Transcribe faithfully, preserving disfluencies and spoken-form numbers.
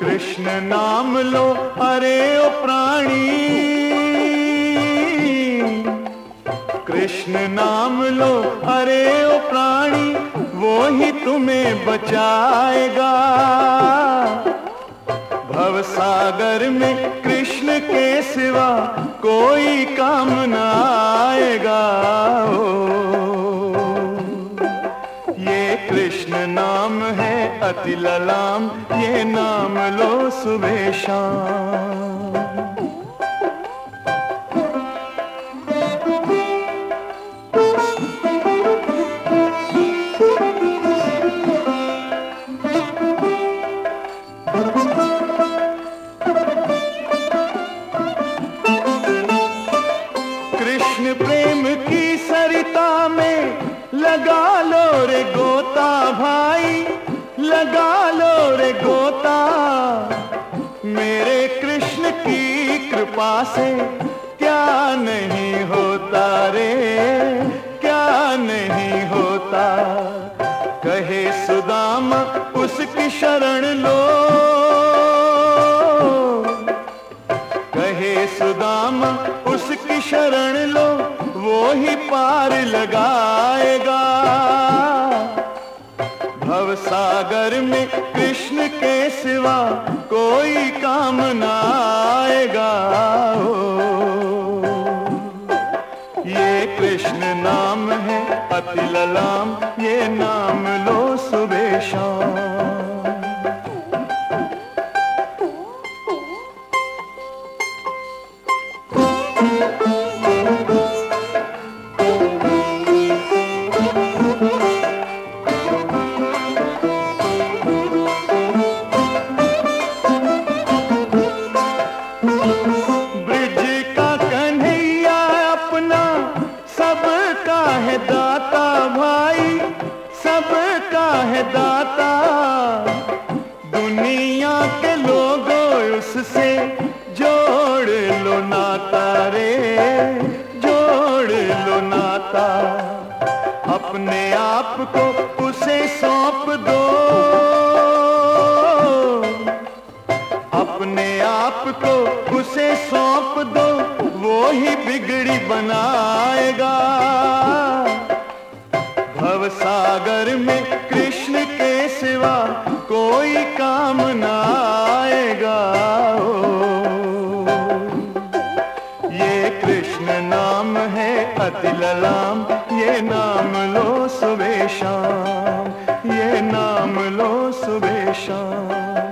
कृष्ण नाम लो अरे ओ प्राणी, कृष्ण नाम लो अरे ओ प्राणी, वो ही तुम्हें बचाएगा। भवसागर में कृष्ण के सिवा कोई काम न आएगा। ओ, ये कृष्ण नाम है अति ललाम, ये नाम लो सुबह शाम। कृष्ण प्रेम की सरिता में लगा लो रे गोता भाई, लगा लो रे गोता। मेरे कृष्ण की कृपा से क्या नहीं होता रे, क्या नहीं होता। कहे सुदामा उसकी शरण लो, कहे सुदामा उसकी शरण लो, वो ही पार लगाएगा। भवसागर में कृष्ण के सिवा कोई काम न आएगा। ओ, ये कृष्ण नाम है अति ललाम, ये नाम लो सुबह शाम। ब्रिज का कन्हैया अपना सबका है दाता भाई, सबका है दाता। दुनिया के लोगों उससे जोड़ लो नाता रे, जोड़ लो नाता। अपने आप को उसे सौंप दो, अपने आप को उसे सौंप दो, वो ही बिगड़ी बनाएगा। भवसागर में कृष्ण के सिवा कोई काम न आएगा। ओ, ये कृष्ण नाम है अति ललाम, ये नाम लो सुबह शाम, ये नाम लो सुबह शाम।